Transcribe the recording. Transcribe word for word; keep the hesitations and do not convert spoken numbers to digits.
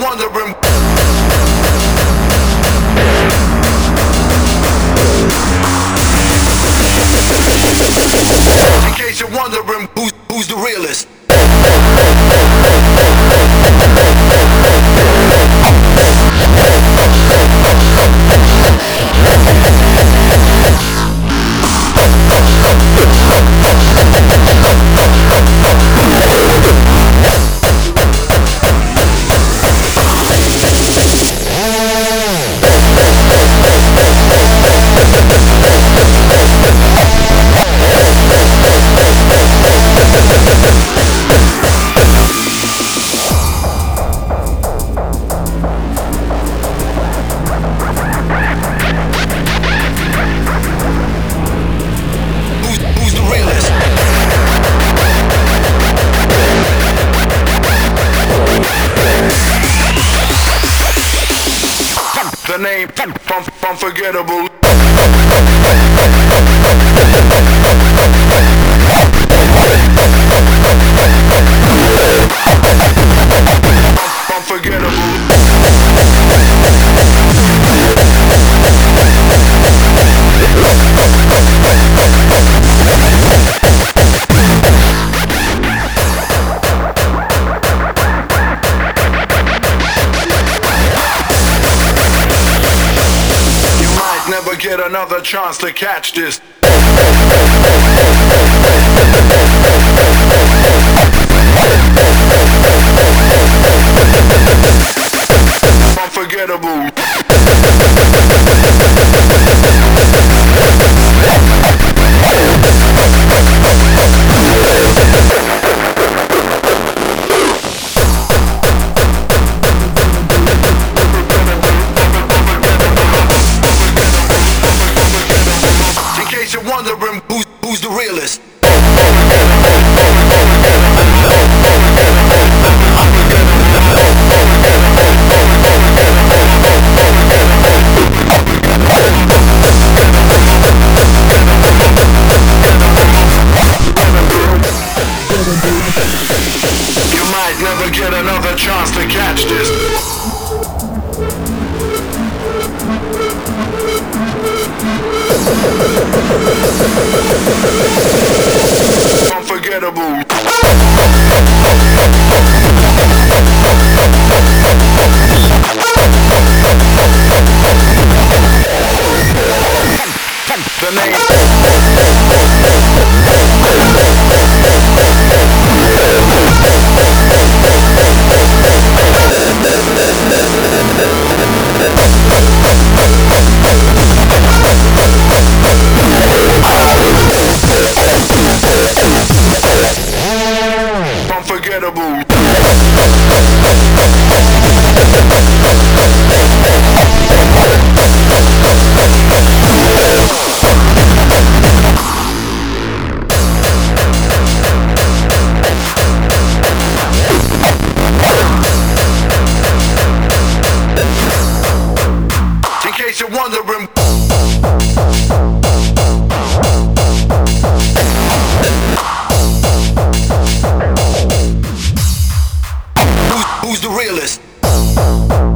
wondering, in case you're wondering who's, who's the realest. The name unforgettable. Unforgettable. Never get another chance to catch this. Unforgettable. Wondering who's, who's the realest. You might never get another chance to catch this. Unforgettable. The name. Unforgettable. In case you're wondering, who's the realest?